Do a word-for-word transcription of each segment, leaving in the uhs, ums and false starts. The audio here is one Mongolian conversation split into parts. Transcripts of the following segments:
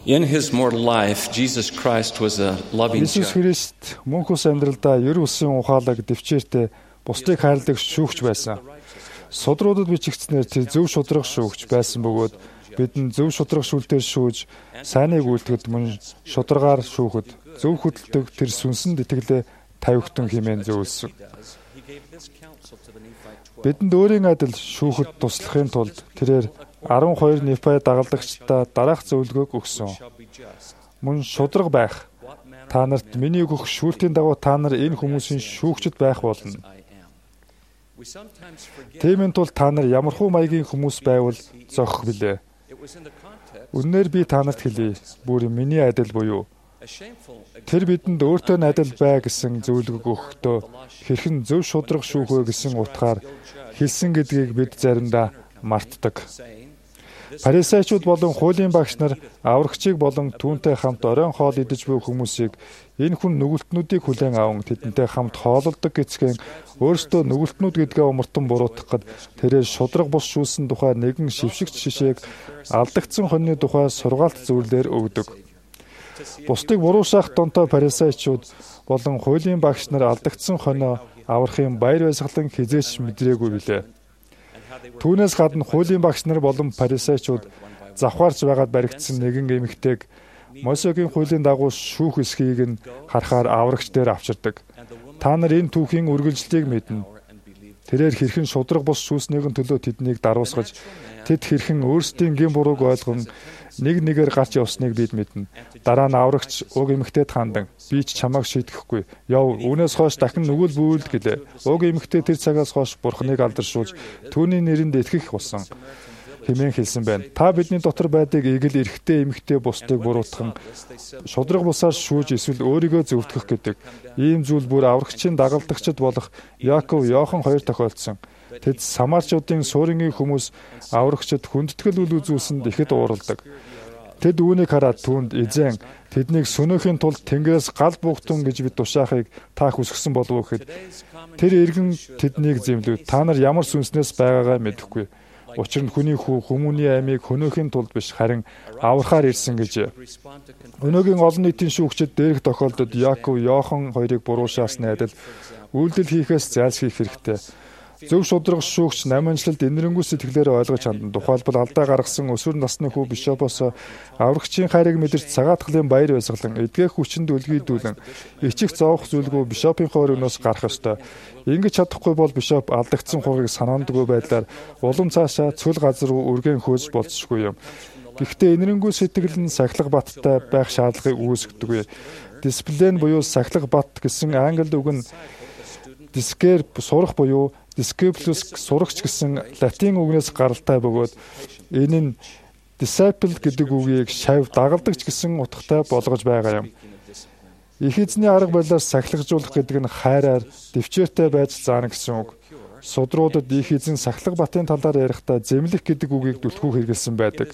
In his mortal life, Jesus Christ was a loving Иесус judge. Христ мөнх ус амьдралдаа ер бусын ухаалаг дэвчээртэй бусдыг хайрладаг шүүгч байсан. Судруудад бичигдснээр тэр зөв шудрах шүүгч байсан бөгөөд бидэнд зөв шудрах шүүлтээр шүүж, сайныг үйлдэхэд мөн шударгаар шүүхэд, зөв хөдөлдөг тэр сүнсэнд итгэлээ тавигтун хэмээн зөвлөсөн. Бидэнд өөрийн адил шүүхэд туслахын тулд тэрээр арван хоёр Нефай дагалдагчдаа дараах зөвлөгөөг өгсөн. Мөн шудраг байх. Та нарт миний өгөх шүүлтийн дагуу та нар энэ хүмүүсийн шүүгчд байх болно. Тиймийн тулд та нар ямархуу маягийн хүмүүс байвал зохих билээ. Үнээр би та нарт хэлье. Бүр миний адил буюу тэр бидэнд өөртөө адил бай гэсэн зөвлөгөө өгөхдөө хэрхэн зөв шудраг шүүхвэ гэсэн утгаар хэлсэн гэдгийг бид заримдаа мартдаг. Фарисеучуд болон хуулийн багш нар аврагчийг болон түүнтэй хамт оройн хоол идэж буй хүмүүсийг энэ хүн нүгэлтнүүдийг хүлээн аван тэдэнтэй хамт хоололдог гэцгэн өөрсдөө нүгэлтнүүд гэдгээ умартан буруутгахад тэрээр шудраг бус шүүлсэн тухай нэгэн шившигч шишээг алдагдсан хоньны тухай сургаалт зөвлөлөөр өгдөг. Бусдыг буруушаах донтой фарисеучуд болон хуулийн багш нар алдагдсан хонио аврахын баяр баясгалан хизээч мэдрээгүй билээ. Түүнээс гадна хуулийн багш нар болон фарисеучуд завхаарч байгаад баригдсан нэгэн эмэгтэйг Мосегийн хуулийн дагуу шүүх эсхийг нь харахаар аврагч дээр авчирдаг. Та нар энэ түүхийн үргэлжлэлийг мэднэ. Тэрээр хэрхэн шудраг бус шүүснийхэн төлөө тэднийг даруусгаж, тэд хэрхэн өөрсдийн гин бурууг ойлгон нэг нэгээр гарч явсныг бид мэднэ. Дараа нь аврагч уг эмэгтэйд хандан би ч чамайг шийдэхгүй. Яв, үүнээс хойш дахин нүгэл бүүлд гэлээ. Уг эмэгтэй тэр цагаас хойш бурхныг алдаршуулж түүний нэрэнд итгэх болсон хэмээн хэлсэн байна. Та бидний дотор байдаг игэл эрхтэй эмэгтэй бусдыг буруутган шудраг бусаар шүүж эсвэл өөрийгөө зөвтгөх гэдэг ийм зүйл бүр аврагчийн дагалдагчд болох Яаков, Йохан хоёр тохиолдсон. Тэд Самарчуудын суурингийн хүмүүс аврагчид хүндэтгэл үл үзүүлсэнд ихэд уурладаг. Тэд үүнийг хараад түүнд эзэн тэднийг сөнөөхийн тулд Тэнгэрээс гал буухтун гэж бид тушаахыг та хүсгсэн болов уу гэхэд тэр иргэн тэднийг зэмлэв. Та нар ямар сүнснээс байгаагаа мэдэхгүй. Учир нь хүний хүү хүмүүний аймыг хөнөөхийн тулд биш харин аврахаар ирсэн гэж. Өнөөгийн олон нийтийн шүүгчид дээрх тохиолдолд Яаков, Йохан хоёрыг буруушаасны адил үйлдэл хийхээс зайлсхийх хэрэгтэй. Зөв шудраг шүүгч намынчлалд инэрэнгүү сэтгэлээр ойлгож хандна. Тухайлбал алдаа гаргасан өсвөр насны хүү бишопоос аврагчийн хайрыг мэдэрч цагаатгалын баяр баясгалан, эдгэх хүчинд үлгийдүүлэн, ичих зовох зүйлгүй бишопынхоо өрөөнөөс гарах ёстой. Ингэж чадахгүй бол бишоп алдагдсан хургийг санаандгүй байдлаар улам цаашаа цөл газар руу үргэн хөөж болцсохгүй юм. Гэхдээ инэрэнгүү сэтгэл нь сахилга баттай байх шаардлагыг үүсгэдэг. Дисциплин буюу сахилга бат гэсэн англи үг нь дискер сурах буюу discipulus сурагч гэсэн латин үгнээс гаралтай бөгөөд энэ нь disciple гэдэг үгийг шавь дагалдагч гэсэн утгатай болгож байгаа юм. Их эзний арга барилаар сахилгажуулах гэдэг нь хайраар дэвчээртэй байж заана гэсэн үг. Судруудад их эзэн сахилга батын талаар ярихдаа зэмлэх гэдэг үгийг түлхүү хэрэгэлсэн байдаг.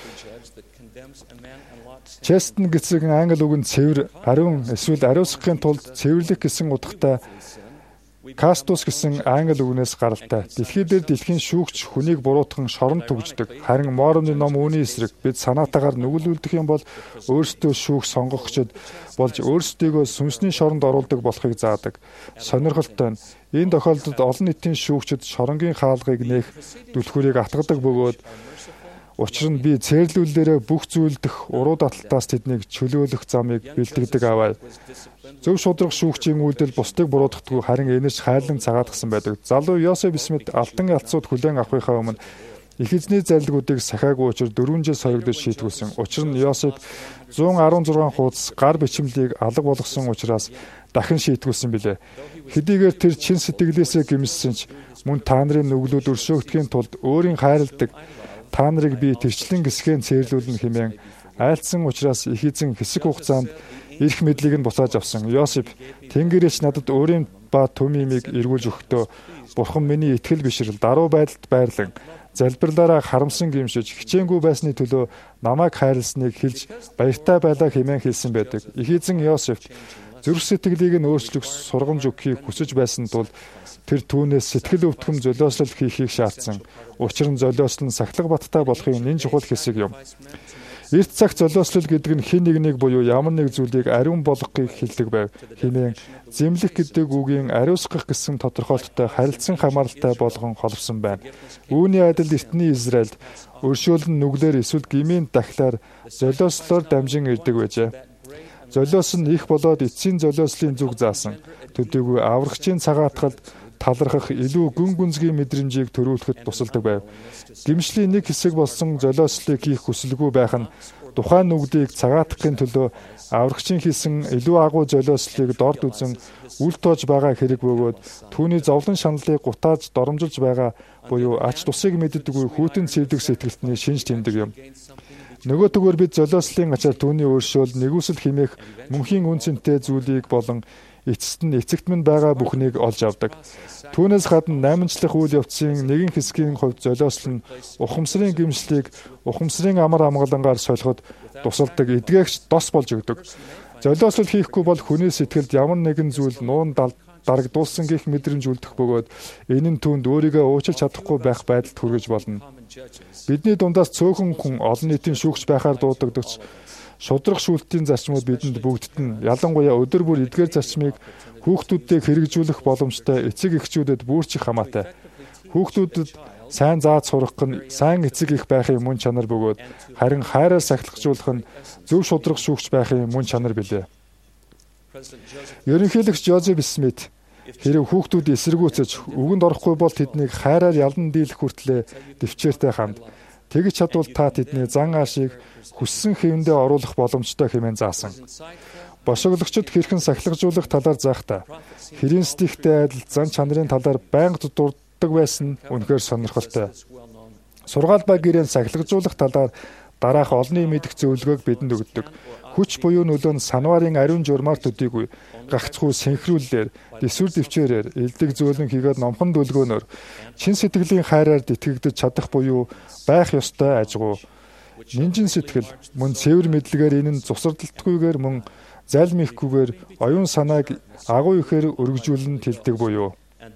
Chasten гэсэн англи үг нь цэвэр, ариун эсвэл ариусгахын тулд цэвэрлэх гэсэн утгатай Кастус гэсэн англи үгнээс гаралтай. Дэлхий дээр дэлхийн шүүгч хүнийг буруутган шоронд түгждэг. Харин Мороны ном үүний эсрэг бид санаатаагаар нүгэлүүлдэх юм бол өөрсдөө шүүх сонгогчд болж өөрсдийгөө сүнсний шоронд оруулдаг болохыг заадаг. Сонирхолтой нь энэ тохиолдолд олон нийтийн шүүгчд шоронгийн хаалгыг нээх дүлхүүрийг атгадаг бөгөөд учир нь би цээрлүүлэлээрээ бүх зүйлдэх уруу даталтаас тэднийг чөлөөлөх замыг бэлтгэдэг аваа. Зөв шудраг шүүгчийн үйлдэл бусдыг буруутгахгүй харин энэш хайлан цагаатгсан байдаг. Залуу Йосеф Смит алтан ялцууд хүлээн авахынхаа өмнө их эзний зарилгуудыг сахиагүй учраа дөрвөн жил сорогдож шийтгүүлсэн. Учир нь Йосеф зуун арван зургаан хуудас гар бичмлийг алга болгосон учраас дахин шийтгүүлсэн билээ. Хэдийгээр тэр чин сэтгэлээсээ гэмссэн ч мөн та нарын нүглүүд өршөөгдөхийн тулд өөрийн хайрладаг та нарыг би тэрчлэн гисгэн цээрлүүлнэ хэмээн айлцсан учраас их эзэн хэсэг хугацаанд эрх мэдлийг нь буцааж авсан. Йосеф Тэнгэрээч надад өөрийн ба төмимийг эргүүлж өгөхдөө бурхан миний итгэл бишрэл даруй байдалд байрлан залбирлаараа харамсан гимшиж хичээнгүй байсны төлөө намайг хайрласныг хэлж баяртай байлаа хэмээн хэлсэн байдаг. Их эзэн Йосефт зүрх сэтгэлийг нь өөрчлөх сургамж өгөхийг хүсэж байсан тул тэр түүнээс сэтгэл өвтгөм золиослол хийхийг шаардсан. Учир нь золиослол нь сахилга баттай болохын нэн чухал хэсэг юм. Эрт цагт золиослол гэдэг нь хэн нэгнийг буюу ямар нэг зүйлийг ариун болгохыг хэлдэг байв. Хэмээн зэмлэх гэдэг үгийн ариусгах гэсэн тодорхойлолттой харилцан хамааралтай болгон холбосон байна. Үүний адил эртний Израильд өршөөлн нүглэр эсвэл гмийн дахлаар золиослолоор дамжин ирдэг байжээ. Золиос нь их болоод эцсийн золиослын зүг заасан. Төдийгүй аврагчийн цагаатгалд талархах илүү гүн гүнзгий мэдрэмжийг төрүүлэхэд тусалдаг байв. Гимшлийн нэг хэсэг болсон золиослыг хийх хүсэлгүй байх нь тухайн нүглийг цагаатгахын төлөө аврагчийн хийсэн илүү агуу золиослыг дорд үзэн үл тоож байгаа хэрэг бөгөөд түүний зовлон шаналлыг гутааж доромжилж байгаа буюу ач тусыг мэддэггүй хүйтэн цэвдэг сэтгэлтний шинж тэмдэг юм. Нөгөө төгөөр бид золиослын ачаар түүний өөршөөл нэгүсэл хэмээх мөнхийн үн цэнтэй зүйлийг болон эцэст нь эцэгт минь байгаа бүхнийг олж авдаг. Түүнээс гадна найманчлах үйл явцын нэгэн хэсгийн хувьд золиосл нь ухамсарын гимшлийг ухамсарын амар амгалангаар солиход тусалдаг эдгээгч дос болж өгдөг. Золиослол хийхгүй бол хүний сэтгэлд ямар нэгэн зүйл нуун дарагдуулсан гэх мэдрэмж үлдэх бөгөөд энэ нь түүнд өөрийгөө уучлах чадахгүй байх байдалд хүргэж болно. Бидний дундаас цөөхөн хүн олон нийтийн шүүгч байхаар дуудагдагч шудрах шүүлтийн зарчмууд бидэнд бүгдд нь ялангуяа өдөр бүр эдгээр зарчмыг хүүхдүүдэд хэрэгжүүлэх боломжтой эцэг эхчүүдэд бүрчих хамаатай. Хүүхдүүдэд сайн зааж сурах нь сайн эцэг их байхын мөн чанар бөгөөд харин хайраар сахилгажуулах нь зөв шудрах шүүгч байхын мөн чанар билээ. Ерөнхийлөгч Жозеф Смит хэрэг хүүхдүүд эсэргүүцэж үгэнд орохгүй бол тэднийг хайраар ялан дийлэх хүртлээр дэвчээртэй хамт тэгж чадвал та тэдний зан аашийг хүссэн хэвэндээ оруулах боломжтой хэмээн заасан. Бошиглогчид хэрхэн сахилгажуулах талаар заахта хэрийн стихтэй адил зан чанарын талаар байнга дурддаг байсан нь үнэхээр сонирхолтой. Сургаал ба гэрээн сахилгажуулах талаар дараах олонний мэдих зөвлөгөөг бидэнд өгдөг. Хүч буюу нөлөө нь санварын ариун журмаар төдийгүй гагцхүү синхрууллээр, дэсвэр дэвчээрээр, элдэг зөөлөн хийгээд номхон дүлгөөнөөр чин сэтгэлийн хайраар тэтгэгдэж чадах буюу байх ёстой ажгуу. Нинжин сэтгэл мөн цэвэр мэдлэгээр энэ нь цусралтгүйгээр мөн залмихгүйгээр оюун санааг агуу ихээр өргөжүүлэн тэлдэг буюу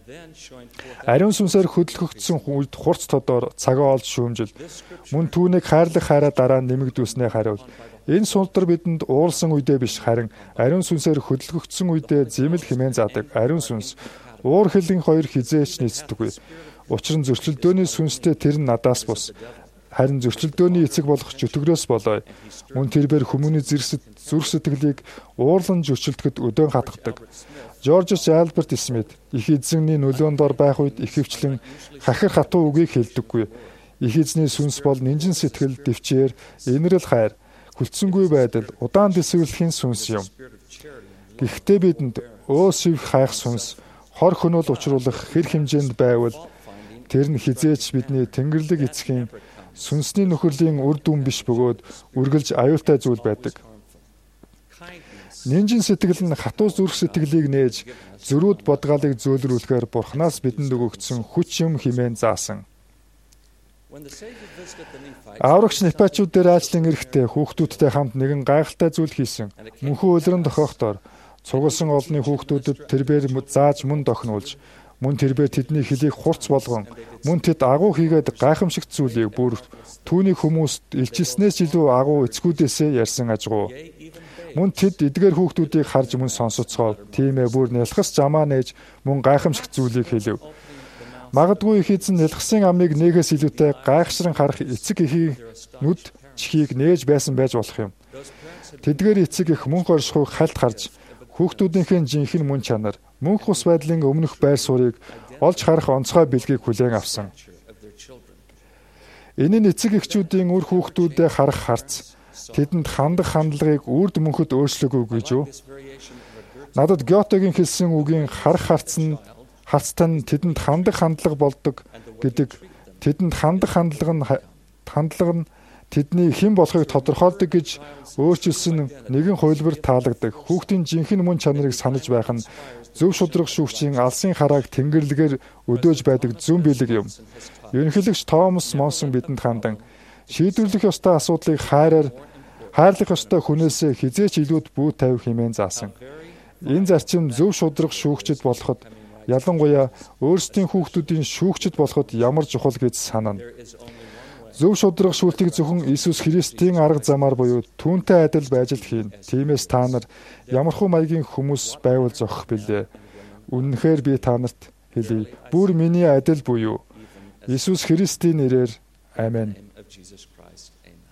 ариун сүнсээр хөдөлгөгдсөн үед хурц тодор цагаа олж шүүмжил мөн түүнийг хайрлах хайраа дараа нэмэгдүүлснээ хариул. Энэ сулдар бидэнд уурсан үедээ биш харин ариун сүнсээр хөдөлгөгдсөн үедээ зэмэл хэмээн заадаг. Ариун сүнс уур хилийн хоёр хизээч нийцдэггүй. Учир нь зөрчилдөөний сүнстэй тэр нь надаас бус. Харин зөрчилдөөний эцэг болох чөтгөрөөс болоо. Мөн тэрээр хүмүүний зүрх сэтгэлийг уурлан зөрчилдөд өдөөн хатгадаг. Жорж Альберт Смит их эзэнний нөлөөнд ор байх үед ихэвчлэн хахир хатуу үгийг хэлдэггүй. Их эзний сүнс бол нинжин сэтгэл, дэвчээр, инэрл хайр, хүлцэнгүй байдал, удаан дэсвэрлэхийн сүнс юм. Гэхдээ бидэнд өөсөв хайх сүнс, хор хөнөөл учруулах хэр хэмжээнд байвал тэр нь хизээч бидний Тэнгэрлэг эцгийн сүнсний нөхөрлийн үр дүн биш бөгөөд үргэлж аюултай зүйл байдаг. Нинжин сэтгэл нь хатуу зүрх сэтгэлийг нээж зөрүүд бодгаалыг зөөлрүүлэхээр Бурханаас бидэнд өгөгдсөн хүч юм хэмээн заасан. Аврагч Непачууд дээр аачлан ирэхдээ хүүхдүүдтэй хамт нэгэн гайхалтай зүйл хийсэн. Мөнхөө улиран дохиохдоор цугласан олонний хүүхдүүдэд тэрээр зааж мөн дохинулж мөн тэрээр тэдний хөлийг хурц болгон мөн тэд агуу хийгээд гайхамшигт зүйлийг бүр түүний хүмүүст илчилснээс илүү агуу эцгүүдээсээ ярьсан ажгуу. Мөн тэд эдгээр хүүхдүүдийг харж мөн сонсоцгоо. Тийм ээ бүр нялхас жамаа нээж мөн гайхамшигт зүйлийг хэлв. Магадгүй их эзэн нялхсан амыг нэгэс илүүтэй гайхшран харах эцэг эхийн нүд чихийг нээж байсан байж болох юм. Тэдгээр эцэг их мөнх оршихуйг хальт харж хүүхдүүдийнхээ жинхэнэ мөн чанар, мөнх ус байдлын өмнөх байр суурийг олж харах онцгой бэлгийг хүлээн авсан. Энэ нь эцэг эхчүүдийн үр хүүхдүүдэд харах харц, тэдэнд хандах хандлагыг үрд мөнхөд өөрчлөөгүй гэж юу? Надад Гётегийн хэлсэн үгийн харах харц нь харцтай нь тэдэнд хандах хандлага болдог гэдэг тэдэнд хандах хандлага нь хандлага нь тэдний хэн болохыг тодорхойлдог гэж өөрчилсөн нэгэн хувилбар таалагддаг. Хүүхдийн жинхэнэ мөн чанарыг санаж байх нь зөв шудрах шүүгчийн алсын харааг тэнгэрлэгээр өдөөж байдаг зүн бэлэг юм. Ерөнхийлөгч Томас Монсон бидэнд хандан шийдвэрлэх ёстой асуудлыг хайраар хайрлах ёстой хүнээсээ хизээч илүүд бүү тавих хэмээн заасан. Энэ зарчим зөв шудрах шүүгчд болоход ялангуяа өөрсдийн хүүхдүүдийн шүүгчд болоход ямар чухал гэж санана. Зөв шударгашүүлтийг зөвхөн Иесус Христийн арга замаар буюу түүнтэй адил байж л хийн. Тиймээс та нар ямархуу маягийн хүмүүс байвал зохих билээ. Үнэнхээр би та нарт хэлье. Бүр миний адил буюу Иесус Христийн нэрээр. Амен.